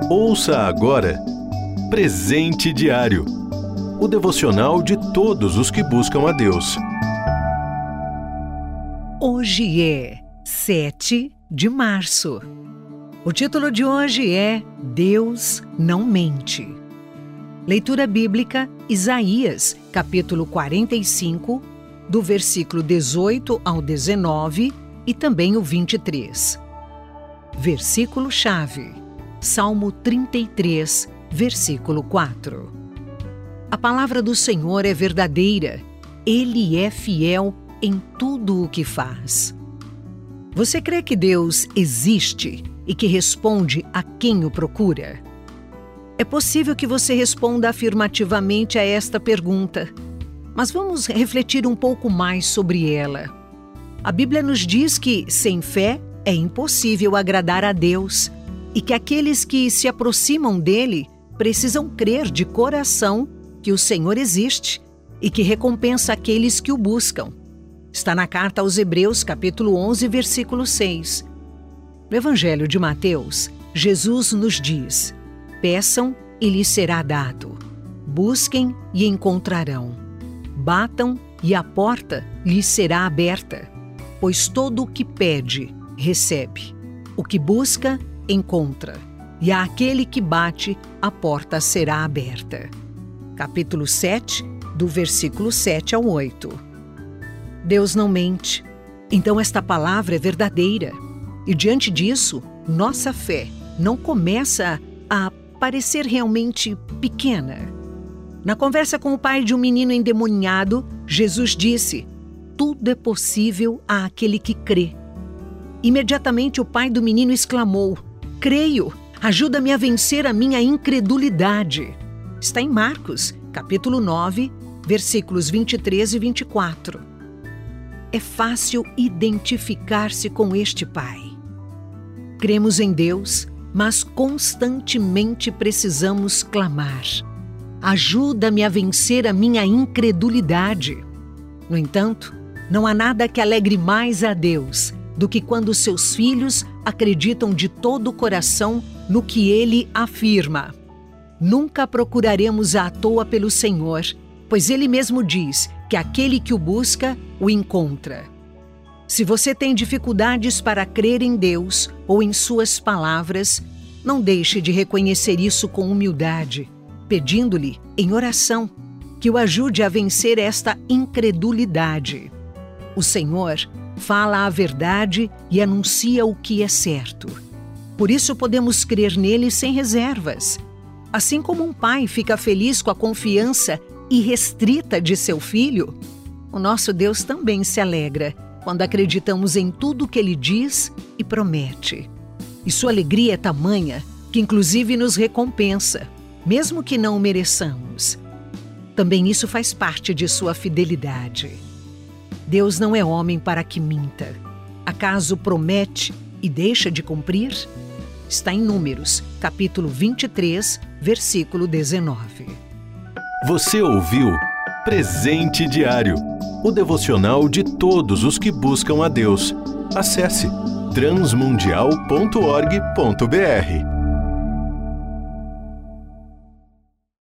Ouça agora Presente Diário, o devocional de todos os que buscam a Deus. Hoje é 7 de março. O título de hoje é Deus não mente. Leitura bíblica, Isaías, capítulo 45, do versículo 18 ao 19 e também o 23. Versículo-chave, Salmo 33, versículo 4. A palavra do Senhor é verdadeira, Ele é fiel em tudo o que faz. Você crê que Deus existe e que responde a quem o procura? É possível que você responda afirmativamente a esta pergunta, mas vamos refletir um pouco mais sobre ela. A Bíblia nos diz que, sem fé, é impossível agradar a Deus e que aqueles que se aproximam dele precisam crer de coração que o Senhor existe e que recompensa aqueles que o buscam. Está na carta aos Hebreus, capítulo 11, versículo 6. No Evangelho de Mateus, Jesus nos diz: peçam e lhes será dado. Busquem e encontrarão. Batam e a porta lhes será aberta. Pois todo o que pede, recebe. O que busca, encontra. E àquele que bate, a porta será aberta. Capítulo 7, do versículo 7 ao 8. Deus não mente. Então esta palavra é verdadeira. E diante disso, nossa fé não começa a parecer realmente pequena. Na conversa com o pai de um menino endemoniado, Jesus disse: tudo é possível àquele que crê. Imediatamente o pai do menino exclamou: creio, ajuda-me a vencer a minha incredulidade. Está em Marcos, capítulo 9, versículos 23 e 24. É fácil identificar-se com este pai. Cremos em Deus, mas constantemente precisamos clamar: ajuda-me a vencer a minha incredulidade. No entanto, não há nada que alegre mais a Deus do que quando seus filhos acreditam de todo o coração no que Ele afirma. Nunca procuraremos à toa pelo Senhor, pois Ele mesmo diz que aquele que o busca, o encontra. Se você tem dificuldades para crer em Deus ou em suas palavras, não deixe de reconhecer isso com humildade, pedindo-lhe, em oração, que o ajude a vencer esta incredulidade. O Senhor fala a verdade e anuncia o que é certo. Por isso podemos crer nele sem reservas. Assim como um pai fica feliz com a confiança irrestrita de seu filho, o nosso Deus também se alegra quando acreditamos em tudo o que Ele diz e promete. E sua alegria é tamanha que inclusive nos recompensa, mesmo que não o mereçamos. Também isso faz parte de sua fidelidade. Deus não é homem para que minta. Acaso promete e deixa de cumprir? Está em Números, capítulo 23, versículo 19. Você ouviu Presente Diário, o devocional de todos os que buscam a Deus. Acesse transmundial.org.br.